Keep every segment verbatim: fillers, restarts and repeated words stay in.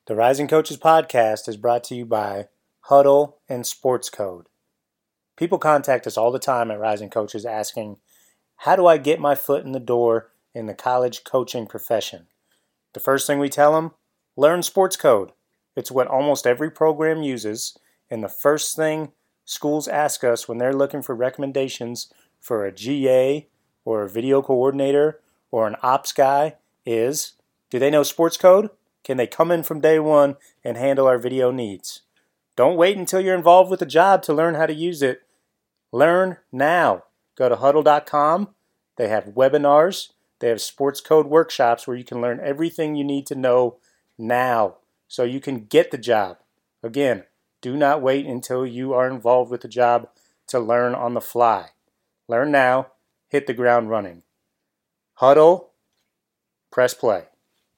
The Rising Coaches podcast is brought to you by Huddle and Sports Code. People contact us all the time at Rising Coaches asking, how do I get my foot in the door in the college coaching profession? The first thing we tell them, learn Sports Code. It's what almost every program uses, and the first thing schools ask us when they're looking for recommendations for a G A or a video coordinator or an ops guy is, do they know Sports Code? Can they come in from day one and handle our video needs? Don't wait until you're involved with the job to learn how to use it. Learn now. Go to huddle dot com. They have webinars. They have Sports Code workshops where you can learn everything you need to know now so you can get the job. Again, do not wait until you are involved with the job to learn on the fly. Learn now. Hit the ground running. Huddle. Press play.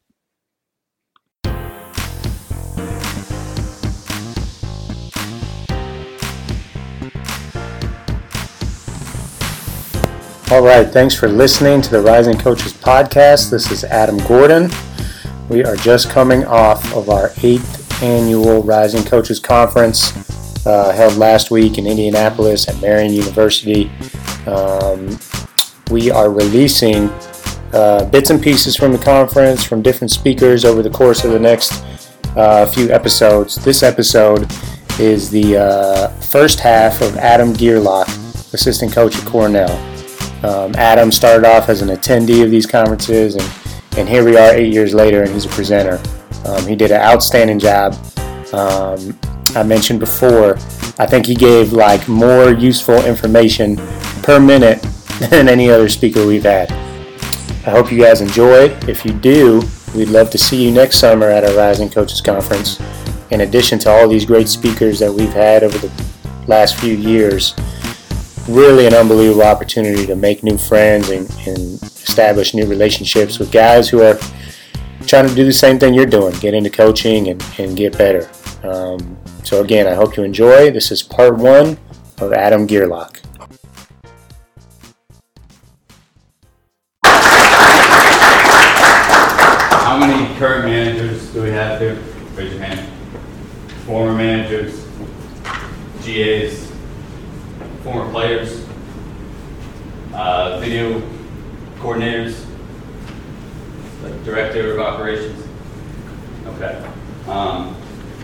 All right, thanks for listening to the Rising Coaches podcast. This is Adam Gordon. We are just coming off of our eighth annual Rising Coaches Conference uh, held last week in Indianapolis at Marian University. Um, we are releasing uh, bits and pieces from the conference from different speakers over the course of the next uh, few episodes. This episode is the uh, first half of Adam Gearlock, assistant coach at Cornell. Um, Adam started off as an attendee of these conferences, and, and here we are eight years later, and he's a presenter. Um, he did an outstanding job. Um, I mentioned before, I think he gave like more useful information per minute than any other speaker we've had. I hope you guys enjoy. If you do, we'd love to see you next summer at our Rising Coaches Conference. In addition to all these great speakers that we've had over the last few years, really an unbelievable opportunity to make new friends and, and establish new relationships with guys who are trying to do the same thing you're doing, get into coaching and, and get better. Um, so again, I hope you enjoy. This is part one of Adam Gearlock. How many current managers do we have here? Raise your hand. Former managers, G As, former players, uh, video coordinators, like director of operations. Okay. Um,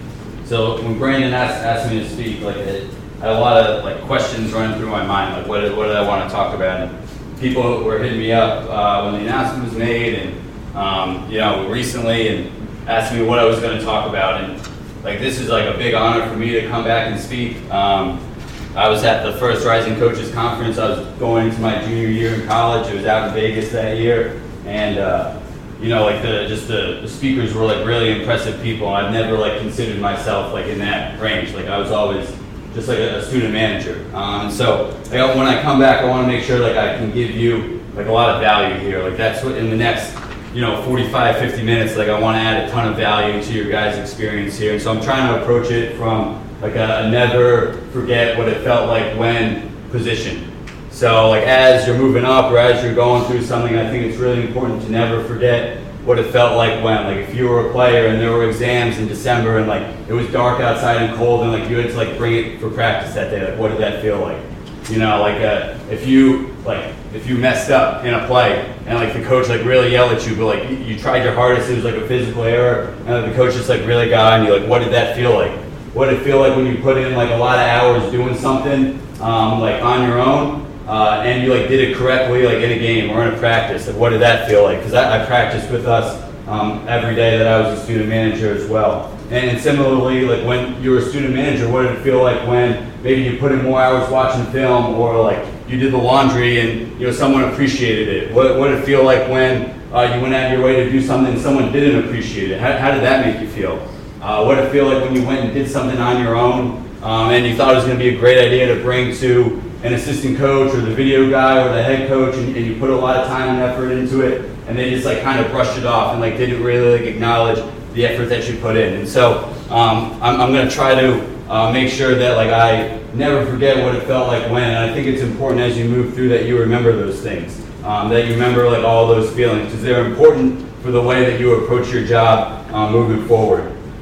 so when Brandon asked, asked me to speak, like it, I had a lot of like questions running through my mind, like what did, what did I want to talk about? And people were hitting me up uh, when the announcement was made, and um, you know, recently, and asked me what I was going to talk about. And like this is like a big honor for me to come back and speak. Um, I was at the first Rising Coaches Conference. I was going into my junior year in college. It was out in Vegas that year, and uh, you know, like the just the, the speakers were like really impressive people. And I've never like considered myself like in that range. Like I was always just like a, a student manager. Um, and so like, when I come back, I want to make sure like I can give you like a lot of value here. Like that's what in the next you know forty-five, fifty minutes. Like I want to add a ton of value to your guys' experience here. And so I'm trying to approach it from like a, a never forget what it felt like when position. So like as you're moving up or as you're going through something, I think it's really important to never forget what it felt like when. Like if you were a player and there were exams in December and like it was dark outside and cold and like you had to like bring it for practice that day, like what did that feel like? You know, like uh, if you like if you messed up in a play and like the coach like really yelled at you, but like you, you tried your hardest, it was like a physical error, and like, the coach just like really got on you, like what did that feel like? What did it feel like when you put in like a lot of hours doing something um, like on your own uh, and you like did it correctly like in a game or in a practice? Like what did that feel like? Because I, I practiced with us um, every day that I was a student manager as well. And, and similarly, like when you were a student manager, what did it feel like when maybe you put in more hours watching film or like you did the laundry and you know someone appreciated it? What, what did it feel like when uh, you went out of your way to do something and someone didn't appreciate it? How, how did that make you feel? Uh, what did it feel like when you went and did something on your own um, and you thought it was going to be a great idea to bring to an assistant coach or the video guy or the head coach, and, and you put a lot of time and effort into it, and they just like kind of brushed it off and like didn't really like acknowledge the effort that you put in. And so um, I'm, I'm going to try to uh, make sure that like I never forget what it felt like when. And I think it's important as you move through that you remember those things, um, that you remember like all those feelings, because they're important for the way that you approach your job uh, moving forward.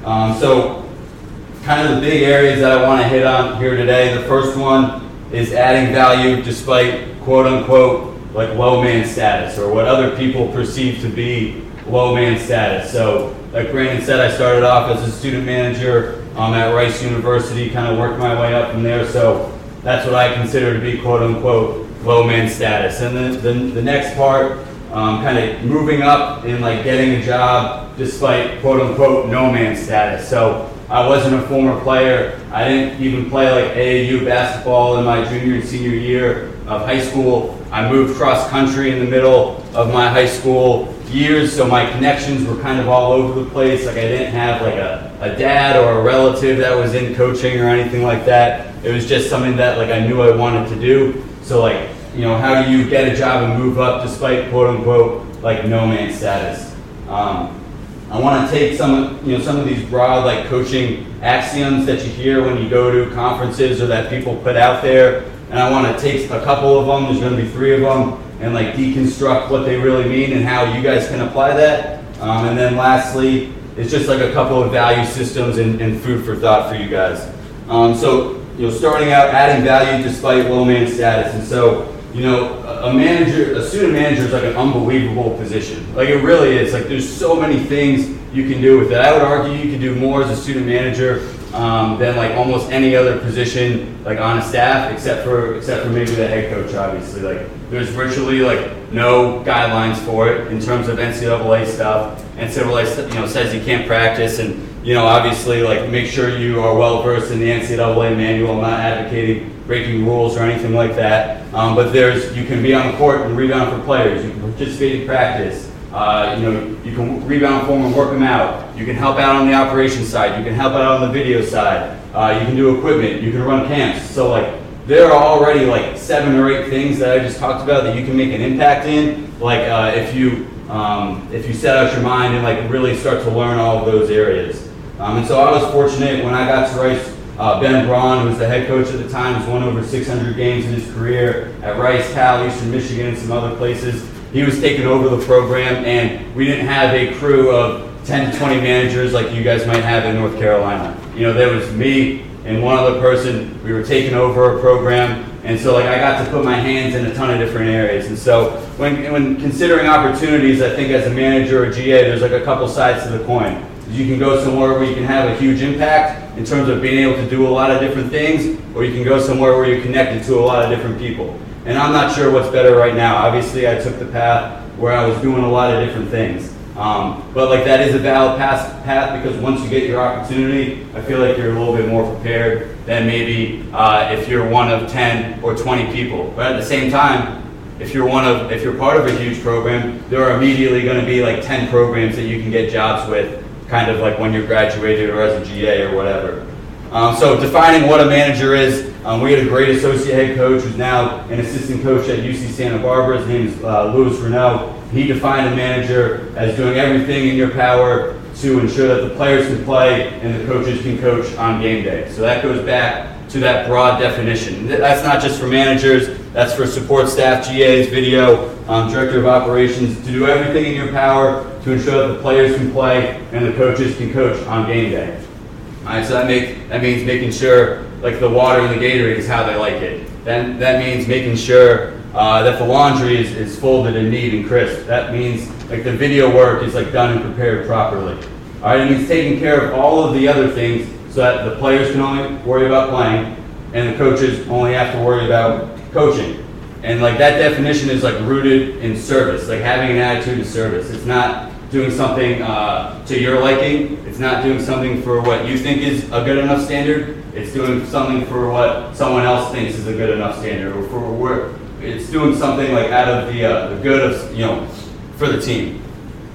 Um, so kind of the big areas that I want to hit on here today. The first one is adding value despite quote unquote like low man status, or what other people perceive to be low man status. So like Brandon said, I started off as a student manager um, at Rice University, kind of worked my way up from there. So that's what I consider to be quote unquote low man status. And then the, the next part, um, kind of moving up and like getting a job despite quote unquote no man status. So I wasn't a former player. I didn't even play like A A U basketball in my junior and senior year of high school. I moved cross country in the middle of my high school years, so my connections were kind of all over the place. Like I didn't have like a, a dad or a relative that was in coaching or anything like that. It was just something that like I knew I wanted to do. So like, you know, how do you get a job and move up despite quote unquote like no man status? Um, I want to take some, you know, some of these broad like coaching axioms that you hear when you go to conferences or that people put out there, and I want to take a couple of them. There's going to be three of them, and like deconstruct what they really mean and how you guys can apply that. Um, and then lastly, it's just like a couple of value systems and, and food for thought for you guys. Um, so, you know, starting out, adding value despite low man status. And so, you know, a manager, a student manager is like an unbelievable position. Like it really is. Like there's so many things you can do with it. I would argue you can do more as a student manager um, than like almost any other position like on a staff, except for except for maybe the head coach. Obviously, like there's virtually like no guidelines for it in terms of N C double A stuff. N C double A, you know, says you can't practice, and you know, obviously, like make sure you are well versed in the N C double A manual. I'm not advocating breaking rules or anything like that. Um, but there's, you can be on the court and rebound for players. You can participate in practice. Uh, you know, you can rebound for them and work them out. You can help out on the operations side. You can help out on the video side. Uh, you can do equipment. You can run camps. So like, there are already like seven or eight things that I just talked about that you can make an impact in. Like uh, if you um, if you set out your mind and like really start to learn all of those areas. Um, and so I was fortunate when I got to Rice. Uh, Ben Braun, who was the head coach at the time, has won over six hundred games in his career at Rice, Cal, Eastern Michigan, and some other places. He was taking over the program, and we didn't have a crew of ten to twenty managers like you guys might have in North Carolina. You know, there was me and one other person. We were taking over a program, and so like I got to put my hands in a ton of different areas. And so when when considering opportunities, I think as a manager or G A, there's like a couple sides to the coin. You can go somewhere where you can have a huge impact in terms of being able to do a lot of different things, or you can go somewhere where you're connected to a lot of different people. And I'm not sure what's better right now. Obviously, I took the path where I was doing a lot of different things. Um, but like that is a valid path, path because once you get your opportunity, I feel like you're a little bit more prepared than maybe uh, if you're one of ten or twenty people. But at the same time, if you're one of, if you're part of a huge program, there are immediately going to be like ten programs that you can get jobs with, kind of like when you're graduated or as a G A or whatever. Um, so defining what a manager is, um, we had a great associate head coach who's now an assistant coach at U C Santa Barbara. His name is uh, Louis Renaud. He defined a manager as doing everything in your power to ensure that the players can play and the coaches can coach on game day. So that goes back to that broad definition. That's not just for managers, that's for support staff, G As, video, um, director of operations, to do everything in your power to ensure that the players can play and the coaches can coach on game day. All right, so that, make, that means making sure like the water in the Gatorade is how they like it. Then that means making sure uh, that the laundry is, is folded and neat and crisp. That means like the video work is like done and prepared properly. All right, it means taking care of all of the other things so that the players can only worry about playing and the coaches only have to worry about coaching. And like that definition is like rooted in service, like having an attitude of service. It's not doing something uh, to your liking. It's not doing something for what you think is a good enough standard. It's doing something for what someone else thinks is a good enough standard, or for where it's doing something like out of the uh, the good of, you know, for the team.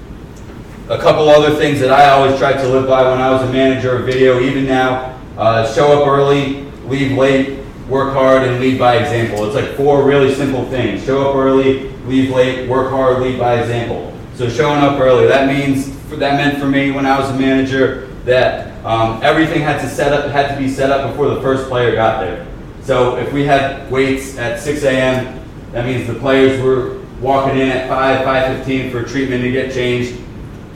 A couple other things that I always tried to live by when I was a manager of video, even now, uh, show up early, leave late, work hard, and lead by example. It's like four really simple things. Show up early, leave late, work hard, lead by example. So showing up early, that means, that meant for me when I was a manager that um, everything had to set up, had to be set up before the first player got there. So if we had weights at six a m, that means the players were walking in at five, five fifteen for treatment to get changed.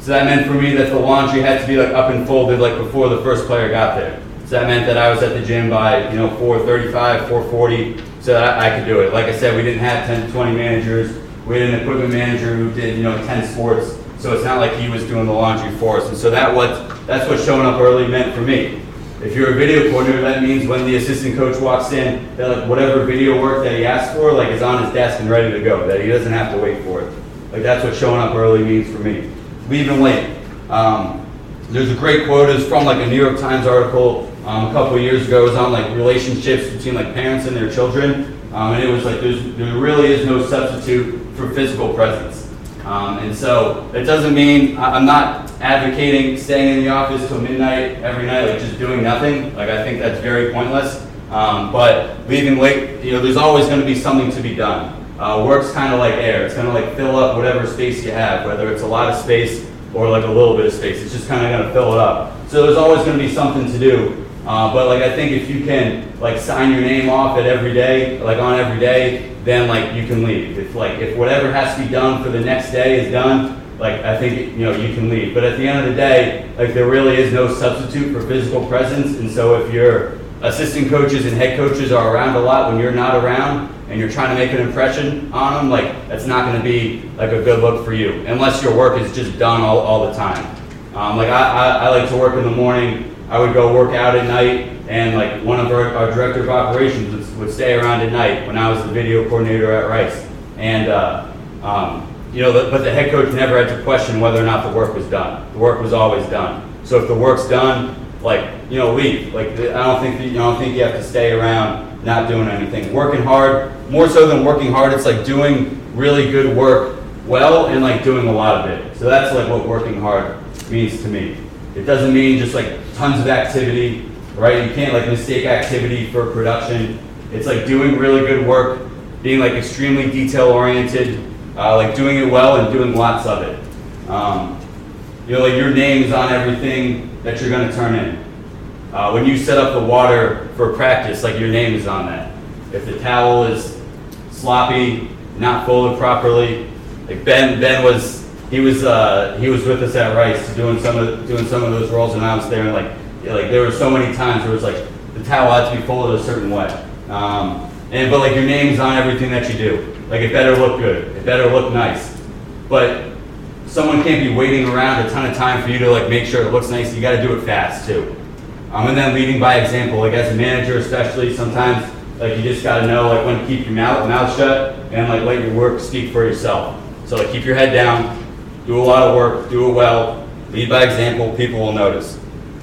So that meant for me that the laundry had to be like up and folded like before the first player got there. So that meant that I was at the gym by, you know, four thirty-five, four forty, so that I, I could do it. Like I said, we didn't have ten to twenty managers. We had an equipment manager who did, you know, ten sports. So it's not like he was doing the laundry for us. And so that what that's what showing up early meant for me. If you're a video coordinator, that means when the assistant coach walks in, that like whatever video work that he asked for, like is on his desk and ready to go. That he doesn't have to wait for it. Like that's what showing up early means for me. Leaving late. Um, there's a great quote. It's from like a New York Times article um, a couple of years ago. It was on like relationships between like parents and their children, um, and it was like there's there really is no substitute for physical presence. Um, and so it doesn't mean I'm not advocating staying in the office till midnight every night, like just doing nothing. Like I think that's very pointless. Um, but leaving late, you know, there's always going to be something to be done. Uh, work's kind of like air. It's going to like fill up whatever space you have, whether it's a lot of space or like a little bit of space. It's just kind of going to fill it up. So there's always going to be something to do. Uh, but like I think if you can like sign your name off at every day, like on every day, then like you can leave. If like if whatever has to be done for the next day is done, like I think you know you can leave. But at the end of the day, like there really is no substitute for physical presence. And so if your assistant coaches and head coaches are around a lot when you're not around, and you're trying to make an impression on them, like that's not going to be like a good look for you, unless your work is just done all, all the time. Um, like I, I, I like to work in the morning. I would go work out at night, and like one of our, our director of operations would, would stay around at night when I was the video coordinator at Rice. And uh, um, you know, the, but the head coach never had to question whether or not the work was done. The work was always done. So if the work's done, like you know, leave. Like I don't think that, you don't think you have to stay around not doing anything. Working hard, more so than working hard, it's like doing really good work well and like doing a lot of it. So that's like what working hard means to me. It doesn't mean just like tons of activity, right? You can't like mistake activity for production. It's like doing really good work, being like extremely detail oriented, uh, like doing it well and doing lots of it. Um, you know, like your name is on everything that you're gonna turn in. Uh, when you set up the water for practice, like your name is on that. If the towel is sloppy, not folded properly, like Ben, Ben was he was uh, he was with us at Rice doing some of doing some of those roles, and I was there, and like like there were so many times where it was like the towel had to be folded a certain way, um, and but like your name's on everything that you do. Like it better look good, it better look nice, but someone can't be waiting around a ton of time for you to like make sure it looks nice. You got to do it fast too. Um, and then leading by example, like as a manager especially, sometimes like you just gotta know like when to keep your mouth, mouth shut and like let your work speak for yourself. So like keep your head down, do a lot of work, do it well, lead by example, people will notice.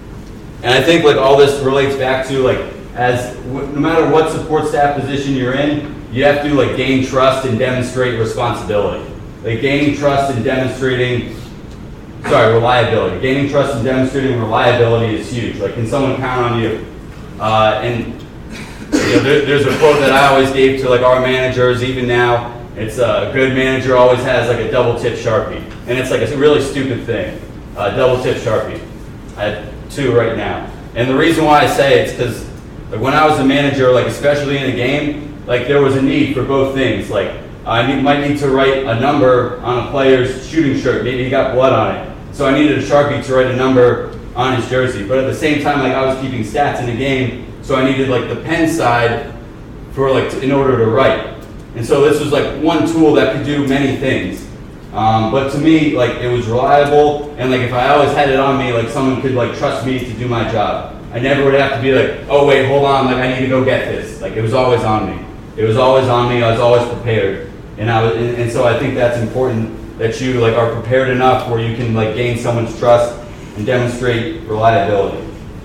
And I think like all this relates back to like as no matter what support staff position you're in, you have to like gain trust and demonstrate responsibility. Like gaining trust and demonstrating Sorry, reliability. Gaining trust and demonstrating reliability is huge. Like, can someone count on you? Uh, and you know, there, there's a quote that I always gave to like our managers, even now. It's uh, a good manager always has like a double tip Sharpie, and it's like a really stupid thing. Uh, double tip Sharpie. I have two right now, and the reason why I say it's because like when I was a manager, like especially in a game, like there was a need for both things. Like I need, might need to write a number on a player's shooting shirt. Maybe he got blood on it. So I needed a Sharpie to write a number on his jersey. But at the same time, like I was keeping stats in the game, so I needed like the pen side for like to, in order to write. And so this was like one tool that could do many things. Um, but to me, like it was reliable, and like if I always had it on me, like someone could like trust me to do my job. I never would have to be like, oh wait, hold on, like I need to go get this. Like it was always on me. It was always on me. I was always prepared, and I was, and, and so I think that's important. That you like are prepared enough where you can like gain someone's trust and demonstrate reliability.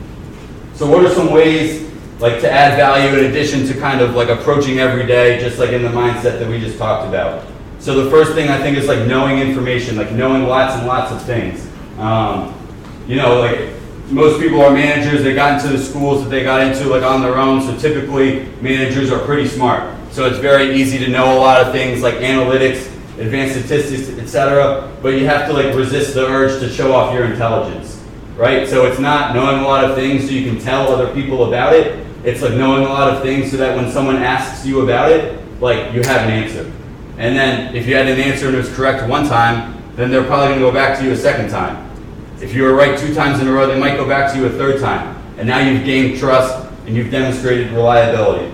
So what are some ways like to add value in addition to kind of like approaching every day, just like in the mindset that we just talked about? So the first thing I think is like knowing information, like knowing lots and lots of things. Um, you know, like most people are managers, they got into the schools that they got into like on their own, so typically managers are pretty smart. So it's very easy to know a lot of things like analytics, advanced statistics, et cetera, but you have to like resist the urge to show off your intelligence, right? So it's not knowing a lot of things so you can tell other people about it. It's like knowing a lot of things so that when someone asks you about it, like you have an answer. And then if you had an answer and it was correct one time, then they're probably going to go back to you a second time. If you were right two times in a row, they might go back to you a third time. And now you've gained trust and you've demonstrated reliability.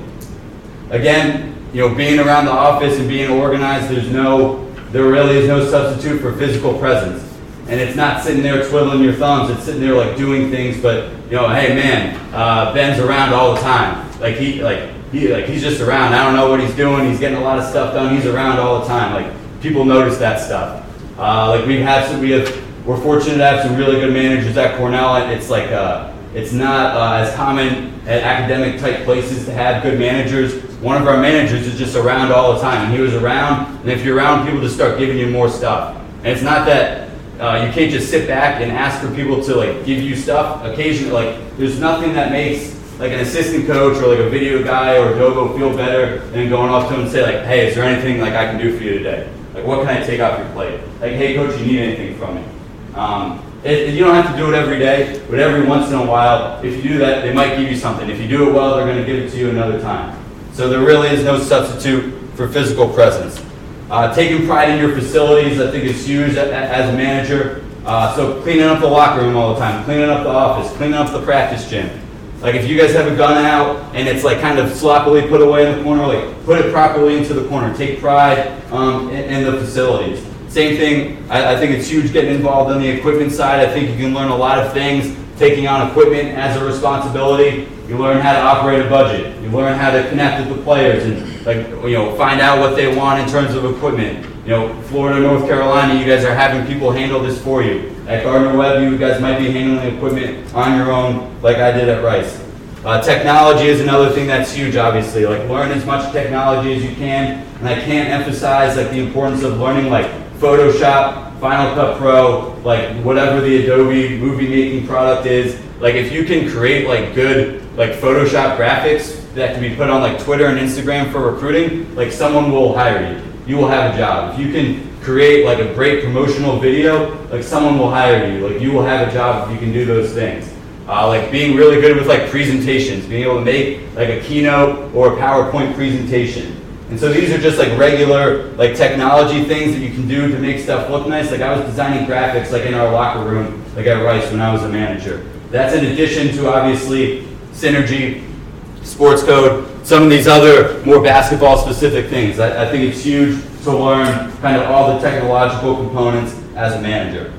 Again, you know, being around the office and being organized, there's no, there really is no substitute for physical presence. And it's not sitting there twiddling your thumbs, it's sitting there like doing things, but you know, hey man, uh, Ben's around all the time. Like he, like he, like he's just around. I don't know what he's doing. He's getting a lot of stuff done. He's around all the time. Like people notice that stuff. Uh, like we have some, we have, we're fortunate to have some really good managers at Cornell. And it's like, uh, it's not uh, as common at academic type places to have good managers. One of our managers is just around all the time, and he was around. And if you're around, people just start giving you more stuff. And it's not that. Uh, you can't just sit back and ask for people to like give you stuff. Occasionally, like there's nothing that makes like an assistant coach or like a video guy or a Dogo feel better than going up to him and say like, hey, is there anything like I can do for you today? Like what can I take off your plate? Like, hey coach, you need anything from me? Um, it, it, you don't have to do it every day, but every once in a while, if you do that, they might give you something. If you do it well, they're going to give it to you another time. So there really is no substitute for physical presence. Uh, taking pride in your facilities, I think, is huge as a manager. Uh, so cleaning up the locker room all the time, cleaning up the office, cleaning up the practice gym. Like if you guys have a gun out and it's like kind of sloppily put away in the corner, like put it properly into the corner. Take pride um, in, in the facilities. Same thing, I, I think it's huge getting involved on the equipment side. I think you can learn a lot of things taking on equipment as a responsibility. You learn how to operate a budget. You learn how to connect with the players and like you know find out what they want in terms of equipment. You know, Florida, North Carolina, you guys are having people handle this for you. At Gardner-Webb, you guys might be handling equipment on your own, like I did at Rice. Uh, technology is another thing that's huge, obviously. Like learn as much technology as you can, and I can't emphasize like the importance of learning like Photoshop, Final Cut Pro, like whatever the Adobe movie making product is. Like if you can create like good like Photoshop graphics that can be put on like Twitter and Instagram for recruiting, like someone will hire you. You will have a job. If you can create like a great promotional video, like someone will hire you. Like you will have a job if you can do those things. Uh, like being really good with like presentations, being able to make like a keynote or a PowerPoint presentation. And so these are just like regular like technology things that you can do to make stuff look nice. Like I was designing graphics like in our locker room, like at Rice when I was a manager. That's in addition to obviously Synergy, Sports Code, some of these other more basketball specific things. I, I think it's huge to learn kind of all the technological components as a manager.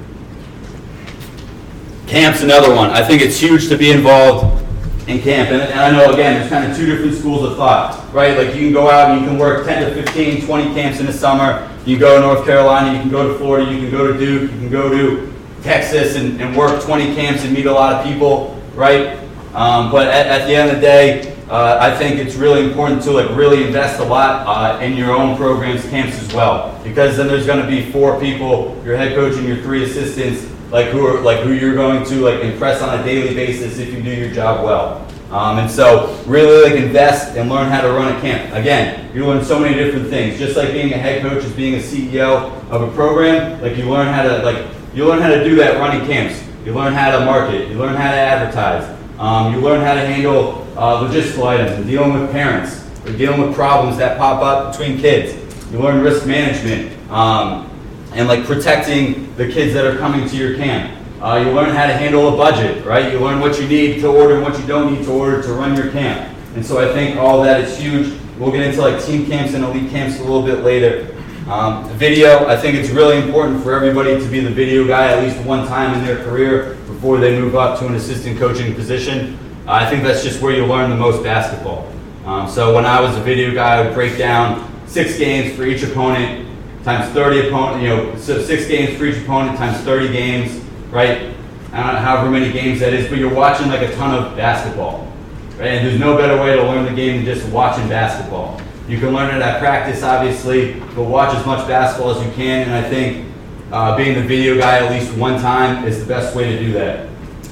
Camp's another one. I think it's huge to be involved in camp. And, and I know, again, there's kind of two different schools of thought, right? Like you can go out and you can work ten to fifteen, twenty camps in the summer. You can go to North Carolina, you can go to Florida, you can go to Duke, you can go to Texas and, and work twenty camps and meet a lot of people, right? Um, but at, at the end of the day, uh, I think it's really important to like really invest a lot uh, in your own programs, camps as well, because then there's going to be four people, your head coach and your three assistants, like who are like who you're going to like impress on a daily basis if you do your job well. Um, and so really like invest and learn how to run a camp. Again, you learn so many different things. Just like being a head coach is being a C E O of a program, like you learn how to like you learn how to do that running camps. You learn how to market. You learn how to advertise. Um, you learn how to handle uh, logistical items and dealing with parents or dealing with problems that pop up between kids. You learn risk management um, and like protecting the kids that are coming to your camp. Uh, you learn how to handle a budget, right? You learn what you need to order and what you don't need to order to run your camp. And so I think all that is huge. We'll get into like team camps and elite camps a little bit later. Um, video, I think it's really important for everybody to be the video guy at least one time in their career before they move up to an assistant coaching position. Uh, I think that's just where you learn the most basketball. Um, so when I was a video guy, I would break down six games for each opponent times thirty opponent, you know, so six games for each opponent times thirty games, right? I don't know however many games that is, but you're watching like a ton of basketball, right? And there's no better way to learn the game than just watching basketball. You can learn it at practice, obviously, but watch as much basketball as you can, and I think uh, being the video guy at least one time is the best way to do that.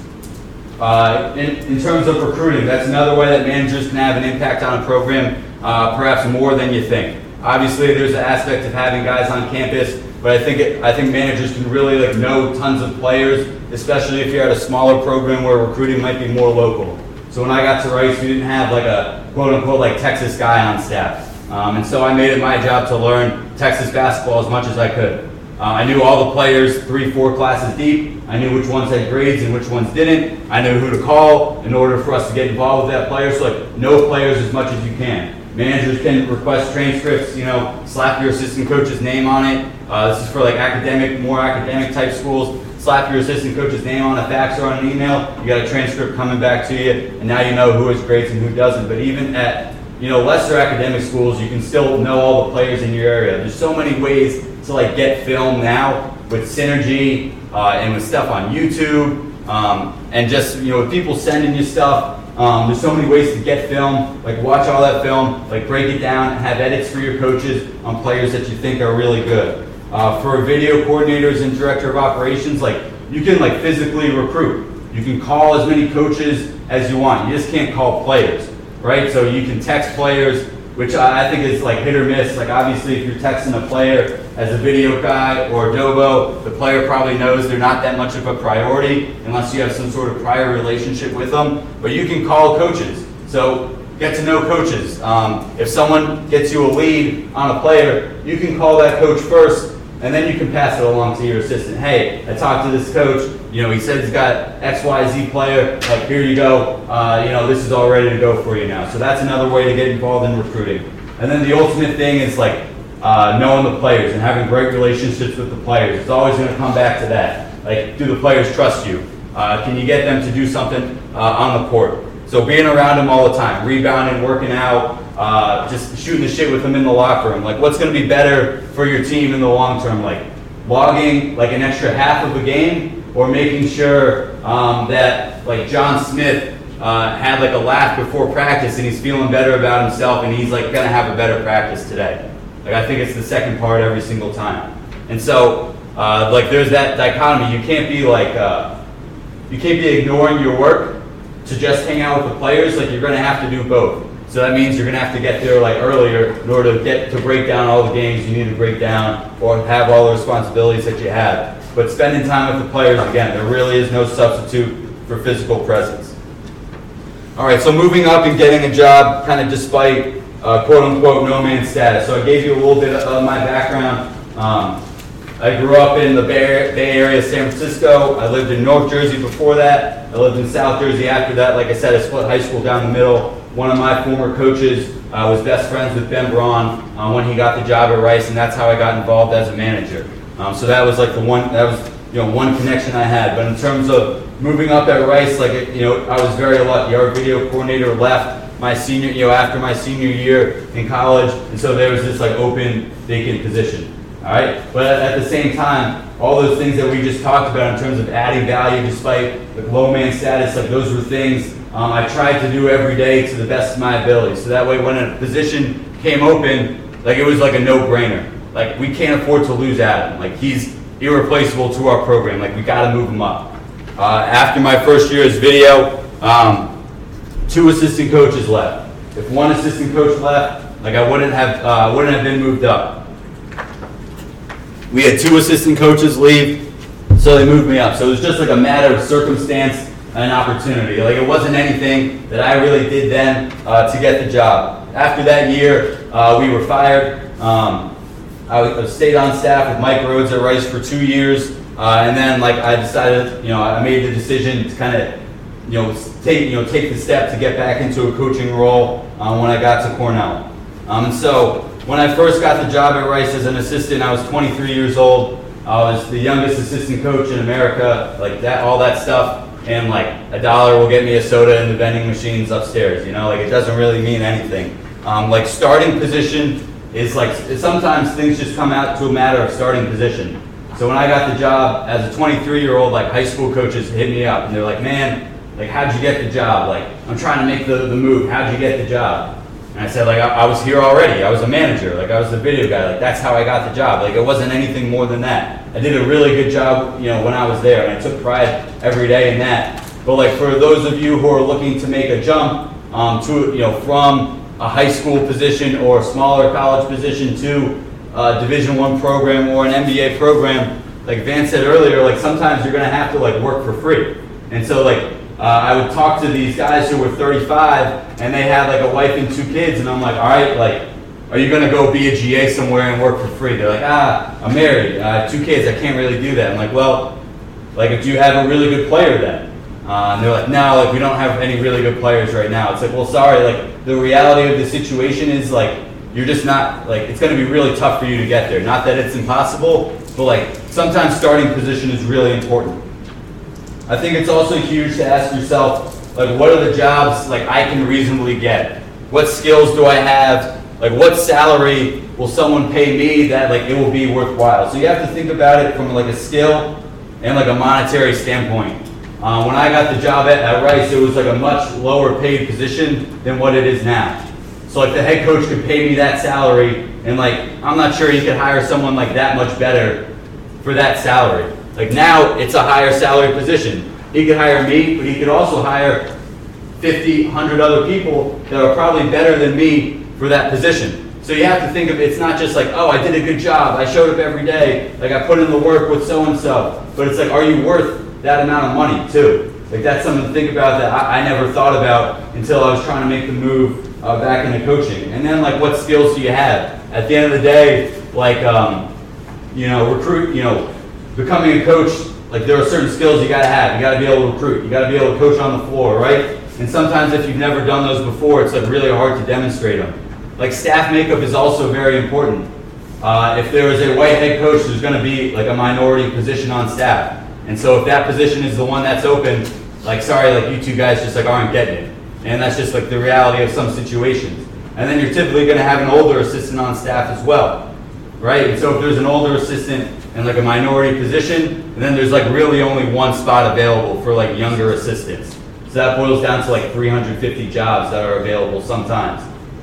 Uh, in, in terms of recruiting, that's another way that managers can have an impact on a program, uh, perhaps more than you think. Obviously, there's an aspect of having guys on campus, but I think it, I think managers can really like know tons of players, especially if you're at a smaller program where recruiting might be more local. So when I got to Rice, we didn't have like a quote-unquote like Texas guy on staff. Um, and so I made it my job to learn Texas basketball as much as I could. Uh, I knew all the players three, four classes deep. I knew which ones had grades and which ones didn't. I knew who to call in order for us to get involved with that player. So like, know players as much as you can. Managers can request transcripts, you know, slap your assistant coach's name on it. Uh, this is for like academic, more academic type schools. Slap your assistant coach's name on a fax or on an email. You got a transcript coming back to you, and now you know who has grades and who doesn't. But even at, you know, lesser academic schools, you can still know all the players in your area. There's so many ways to like get film now with Synergy uh, and with stuff on YouTube, um, and just, you know, with people sending you stuff. Um, there's so many ways to get film, like watch all that film, like break it down, and have edits for your coaches on players that you think are really good. Uh, for video coordinators and director of operations, like you can like physically recruit. You can call as many coaches as you want. You just can't call players, right? So you can text players, which I, I think is like hit or miss. Like obviously if you're texting a player as a video guy or Dobo, the player probably knows they're not that much of a priority unless you have some sort of prior relationship with them. But you can call coaches. So get to know coaches. Um, if someone gets you a lead on a player, you can call that coach first, and then you can pass it along to your assistant. Hey, I talked to this coach. You know, he said he's got X Y Z player. Like, here you go. Uh, you know, this is all ready to go for you now. So that's another way to get involved in recruiting. And then the ultimate thing is like uh, knowing the players and having great relationships with the players. It's always going to come back to that. Like, do the players trust you? Uh, can you get them to do something uh, on the court? So being around them all the time, rebounding, working out, uh, just shooting the shit with them in the locker room. Like, what's going to be better for your team in the long term? Like, logging like an extra half of a game, or making sure um, that like John Smith uh, had like a laugh before practice and he's feeling better about himself and he's like going to have a better practice today. Like, I think it's the second part every single time. And so uh, like there's that dichotomy. You can't be like, uh, you can't be ignoring your work to just hang out with the players. Like, you're going to have to do both. So that means you're going to have to get there like earlier in order to get to break down all the games you need to break down or have all the responsibilities that you have. But spending time with the players, again, there really is no substitute for physical presence. All right, so moving up and getting a job kind of despite uh, quote-unquote no man's status. So I gave you a little bit of my background. Um, I grew up in the Bay, Bay Area, San Francisco. I lived in North Jersey before that. I lived in South Jersey after that. Like I said, I split high school down the middle. One of my former coaches uh, was best friends with Ben Braun uh, when he got the job at Rice, and that's how I got involved as a manager. Um, so that was like the one, that was you know one connection I had. But in terms of moving up at Rice, like you know, I was very lucky. Our video coordinator left my senior, you know, after my senior year in college, and so there was this like open vacant position. All right, but at the same time, all those things that we just talked about in terms of adding value despite the low man status, like those were things um, I tried to do every day to the best of my ability. So that way, when a position came open, like it was like a no-brainer. Like, we can't afford to lose Adam. Like, he's irreplaceable to our program. Like, we got to move him up. Uh, after my first year as video, um, two assistant coaches left. If one assistant coach left, like I wouldn't have, uh, wouldn't have been moved up. We had two assistant coaches leave, so they moved me up. So it was just like a matter of circumstance and opportunity. Like, it wasn't anything that I really did then uh, to get the job. After that year, uh, we were fired. Um, I stayed on staff with Mike Rhodes at Rice for two years, uh, and then like I decided, you know, I made the decision to kind of, you know, take, you know, take the step to get back into a coaching role uh, when I got to Cornell. Um, and so when I first got the job at Rice as an assistant, I was twenty-three years old. I was the youngest assistant coach in America, like that, all that stuff, and like a dollar will get me a soda in the vending machines upstairs. You know, like it doesn't really mean anything. Um, like starting position. It's like sometimes things just come out to a matter of starting position. So when I got the job as a twenty-three-year-old, like high school coaches hit me up and they're like, "Man, like how'd you get the job? Like I'm trying to make the, the move. How'd you get the job?" And I said, like I, I was here already. I was a manager. Like I was the video guy. Like that's how I got the job. Like it wasn't anything more than that. I did a really good job, you know, when I was there, and I took pride every day in that. But like for those of you who are looking to make a jump um, to, you know, from a high school position or a smaller college position to a Division One program or an N B A program, like Vance said earlier, like sometimes you're gonna have to like work for free. And so like uh, I would talk to these guys who were thirty-five and they had like a wife and two kids, and I'm like, all right, like are you going to go be a G A somewhere and work for free? They're like, ah, I'm married, I have two kids, I can't really do that. I'm like, well, like, do you have a really good player then? Uh, and they're like, no, like, we don't have any really good players right now. It's like, well, sorry, like, the reality of the situation is, like, you're just not, like, it's going to be really tough for you to get there. Not that it's impossible, but, like, sometimes starting position is really important. I think it's also huge to ask yourself, like, what are the jobs, like, I can reasonably get? What skills do I have? Like, what salary will someone pay me that, like, it will be worthwhile? So you have to think about it from, like, a skill and, like, a monetary standpoint. Uh, when I got the job at, at Rice, it was, like, a much lower paid position than what it is now. So, like, the head coach could pay me that salary, and, like, I'm not sure he could hire someone, like, that much better for that salary. Like, now, it's a higher salary position. He could hire me, but he could also hire fifty, one hundred other people that are probably better than me for that position. So you have to think of, it's not just like, oh, I did a good job, I showed up every day, like, I put in the work with so-and-so, but it's like, are you worth that amount of money, too? Like, that's something to think about that I, I never thought about until I was trying to make the move uh, back into coaching. And then, like, what skills do you have? At the end of the day, like, um, you know, recruit, you know, becoming a coach, like, there are certain skills you gotta have. You gotta be able to recruit. You gotta be able to coach on the floor, right? And sometimes if you've never done those before, it's, like, really hard to demonstrate them. Like, staff makeup is also very important. Uh, if there is a white head coach, there's gonna be, like, a minority position on staff. And so if that position is the one that's open, like, sorry, like, you two guys just, like, aren't getting it. And that's just, like, the reality of some situations. And then you're typically gonna have an older assistant on staff as well, right? And so if there's an older assistant in, like, a minority position, and then there's, like, really only one spot available for, like, younger assistants. So that boils down to, like, three hundred fifty jobs that are available sometimes.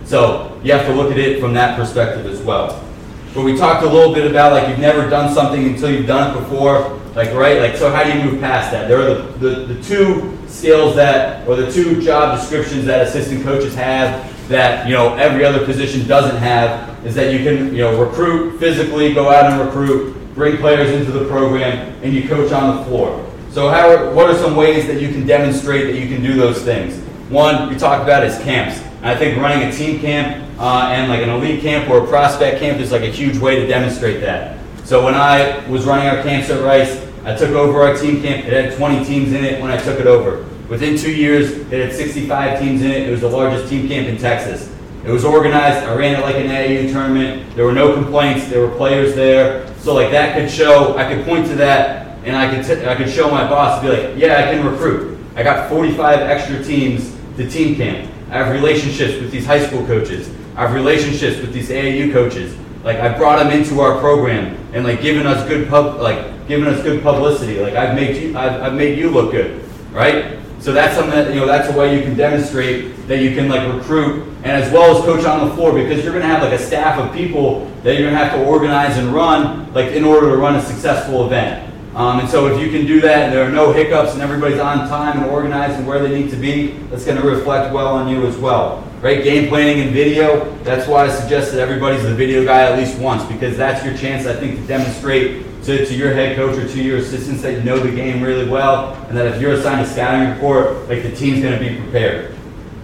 So you have to look at it from that perspective as well. But we talked a little bit about, like, you've never done something until you've done it before. Like, right, like, so how do you move past that? There are the, the, the two skills that, or the two job descriptions that assistant coaches have that, you know, every other position doesn't have, is that you can, you know, recruit physically, go out and recruit, bring players into the program, and you coach on the floor. So how, what are some ways that you can demonstrate that you can do those things? One, we talked about is camps. And I think running a team camp uh, and like an elite camp or a prospect camp is like a huge way to demonstrate that. So when I was running our camps at Rice, I took over our team camp. It had twenty teams in it when I took it over. Within two years, it had sixty-five teams in it. It was the largest team camp in Texas. It was organized. I ran it like an A A U tournament. There were no complaints. There were players there. So like that could show, I could point to that, and I could t- I could show my boss to be like, yeah, I can recruit. I got forty-five extra teams to team camp. I have relationships with these high school coaches. I have relationships with these A A U coaches. Like I brought them into our program and like given us good pub, like giving us good publicity. Like I've made you, I've, I've made you look good, right? So that's something that, you know, that's a way you can demonstrate that you can like recruit and as well as coach on the floor, because you're gonna have like a staff of people that you're gonna have to organize and run like in order to run a successful event. Um, and so if you can do that and there are no hiccups and everybody's on time and organized and where they need to be, that's gonna reflect well on you as well. Right, game planning and video, that's why I suggest that everybody's the video guy at least once, because that's your chance, I think, to demonstrate to, to your head coach or to your assistants that you know the game really well, and that if you're assigned a scouting report, like the team's gonna be prepared.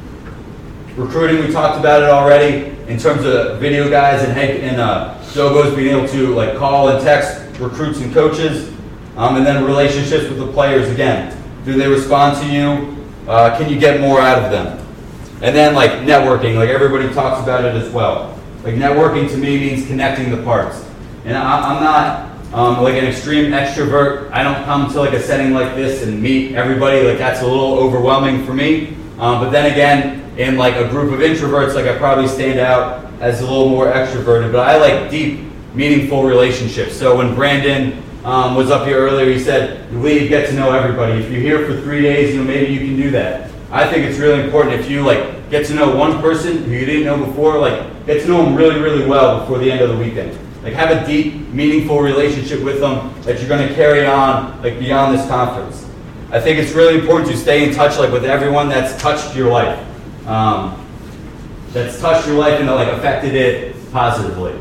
Recruiting, we talked about it already, in terms of video guys and head and uh, Dogos being able to like call and text recruits and coaches, um, and then relationships with the players again. Do they respond to you? Uh, can you get more out of them? And then like networking, like everybody talks about it as well. Like networking to me means connecting the parts. And I, I'm not um, like an extreme extrovert. I don't come to like a setting like this and meet everybody. Like that's a little overwhelming for me. Um, but then again, in like a group of introverts, like I probably stand out as a little more extroverted. But I like deep, meaningful relationships. So when Brandon um, was up here earlier, he said, you leave, get to know everybody. If you're here for three days, you know, maybe you can do that. I think it's really important if you like get to know one person who you didn't know before, like get to know them really, really well before the end of the weekend. Like have a deep, meaningful relationship with them that you're going to carry on like beyond this conference. I think it's really important to stay in touch like with everyone that's touched your life, um, that's touched your life and that, like affected it positively.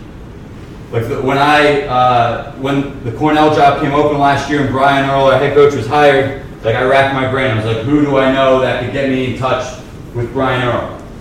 Like the, when I uh, when the Cornell job came open last year and Brian Earl, our head coach, was hired. Like I racked my brain. I was like, who do I know that could get me in touch with Brian Earl?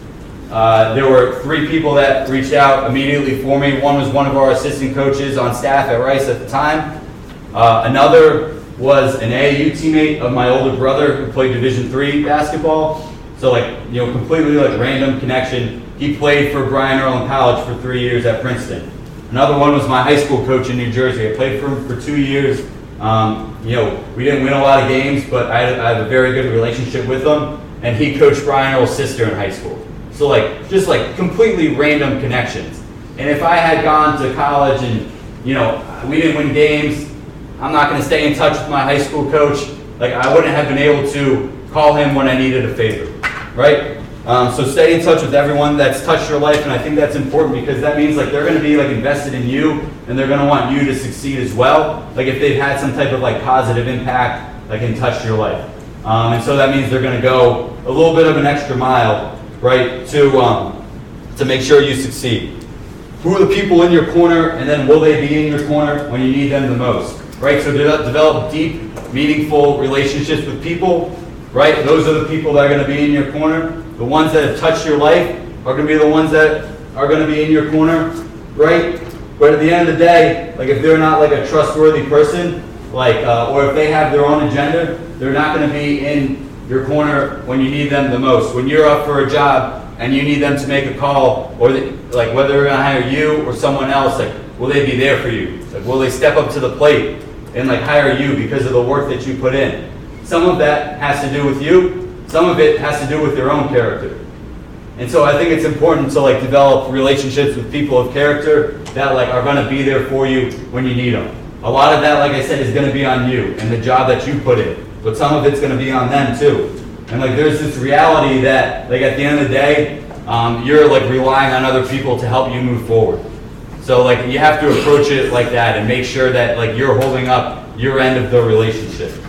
Uh, there were three people that reached out immediately for me. One was one of our assistant coaches on staff at Rice at the time. Uh, another was an A A U teammate of my older brother who played Division three basketball. So like, you know, completely like random connection. He played for Brian Earl in college for three years at Princeton. Another one was my high school coach in New Jersey. I played for him for two years. Um, you know, we didn't win a lot of games, but I had, I had a very good relationship with him. And he coached Brian Earl's sister in high school. So like, just like completely random connections. And if I had gone to college and, you know, we didn't win games, I'm not going to stay in touch with my high school coach. Like, I wouldn't have been able to call him when I needed a favor, right? Um, so stay in touch with everyone that's touched your life, and I think that's important because that means like they're going to be like invested in you, and they're going to want you to succeed as well. Like if they've had some type of like positive impact, like and touched your life, um, and so that means they're going to go a little bit of an extra mile, right, to um, to make sure you succeed. Who are the people in your corner, and then will they be in your corner when you need them the most, right? So de- develop deep, meaningful relationships with people, right? Those are the people that are going to be in your corner. The ones that have touched your life are going to be the ones that are going to be in your corner, right? But at the end of the day, like if they're not like a trustworthy person, like uh, or if they have their own agenda, they're not going to be in your corner when you need them the most. When you're up for a job and you need them to make a call, or the, like whether they're going to hire you or someone else, like will they be there for you? Like will they step up to the plate and like hire you because of the work that you put in? Some of that has to do with you. Some of it has to do with their own character. And so I think it's important to like develop relationships with people of character that like are going to be there for you when you need them. A lot of that, like I said, is going to be on you and the job that you put in. But some of it's going to be on them too. And like there's this reality that like at the end of the day, um, you're like relying on other people to help you move forward. So like you have to approach it like that and make sure that like you're holding up your end of the relationship.